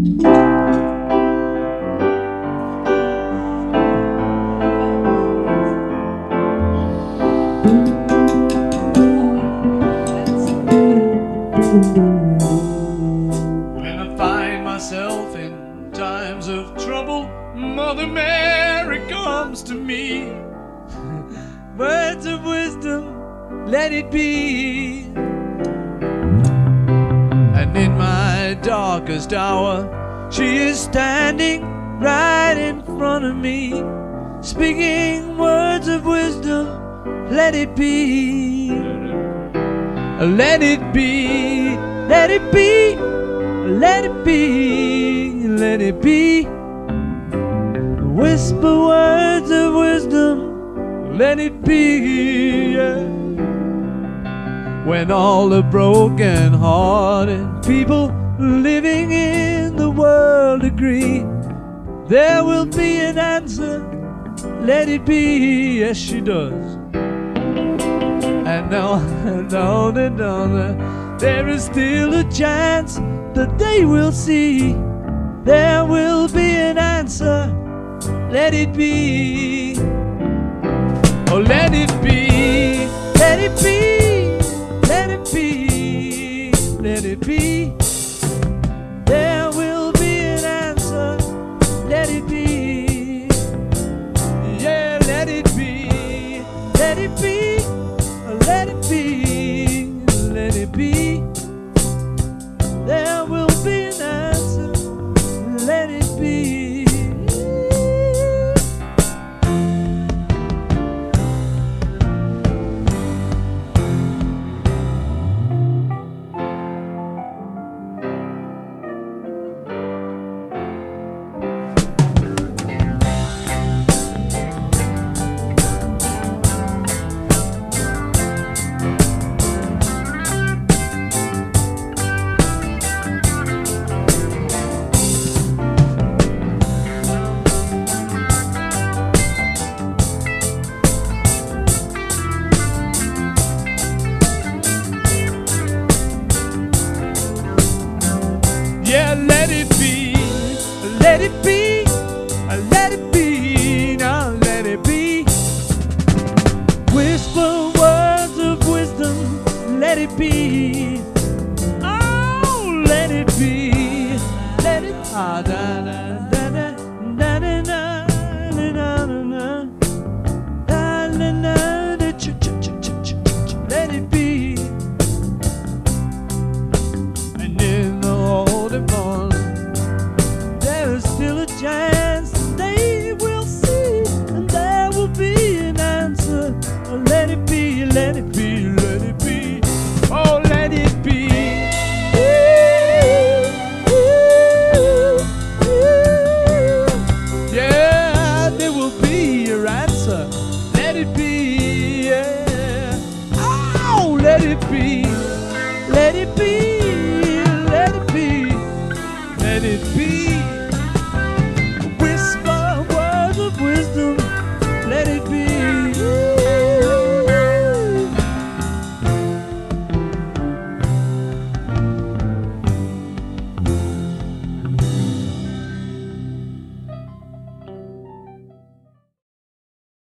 When I find myself in times of trouble, Mother Mary comes to me. Words of wisdom, let it be. And in my darkest hour, she is standing right in front of me, speaking words of wisdom, let it be. Let it be, let it be, let it be, let it be. Whisper words of wisdom, let it be, yeah. When all the broken hearted people living in the world agree, there will be an answer, let it be, yes she does. And on, there is still a chance that they will see. There will be an answer, let it be. Oh, let it be, let it be, let it be, let it be. There will be an answer, let it be. Yeah, let it be, let it be. Let it be, let it be. There will be an answer, let it be. Yeah, let it be, let it be, let it be, now let it be. Whisper words of wisdom, let it be. Oh, let it be, let it da da da da da da da da da da da, let it be. And in the holding on, there is still a chance they will see, and there will be an answer. Let it be, let it be, let it be. Oh, let it be. Yeah, there will be your answer. Let it be, yeah. Oh, let it be, let it be, let it be, let it be.